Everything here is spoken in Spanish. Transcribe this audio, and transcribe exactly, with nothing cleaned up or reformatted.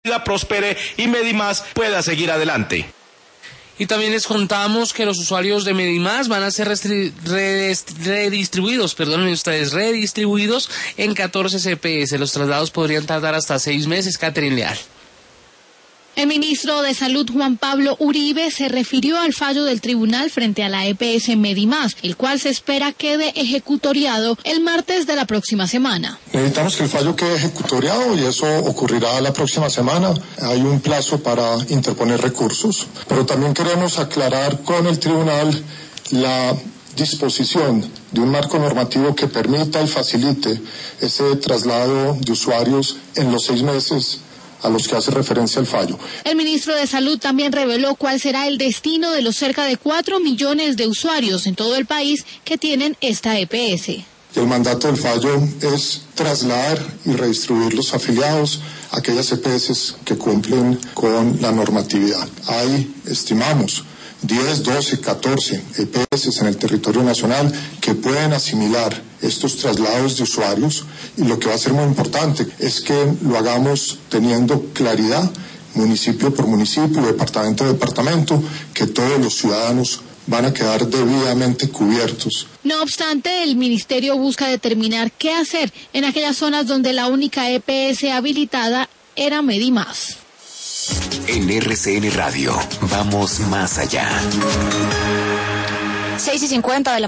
prospere y Medimás pueda seguir adelante. Y también les contamos que los usuarios de Medimás van a ser restri- redistribuidos, perdonen ustedes, redistribuidos en catorce C P S. Los traslados podrían tardar hasta seis meses. Catherine Leal. El ministro de Salud, Juan Pablo Uribe, se refirió al fallo del tribunal frente a la E P S Medimás, el cual se espera quede ejecutoriado el martes de la próxima semana. Necesitamos que el fallo quede ejecutoriado y eso ocurrirá la próxima semana. Hay un plazo para interponer recursos, pero también queremos aclarar con el tribunal la disposición de un marco normativo que permita y facilite ese traslado de usuarios en los seis meses a los que hace referencia el fallo. El ministro de Salud también reveló cuál será el destino de los cerca de cuatro millones de usuarios en todo el país que tienen esta E P S. El mandato del fallo es trasladar y redistribuir los afiliados a aquellas E P S que cumplen con la normatividad. Hay, estimamos, diez, doce, catorce E P S en el territorio nacional que pueden asimilar estos traslados de usuarios, y lo que va a ser muy importante es que lo hagamos teniendo claridad, municipio por municipio, departamento por departamento, que todos los ciudadanos van a quedar debidamente cubiertos. No obstante, el ministerio busca determinar qué hacer en aquellas zonas donde la única E P S habilitada era Medimás. En R C N Radio, vamos más allá. seis y cincuenta de la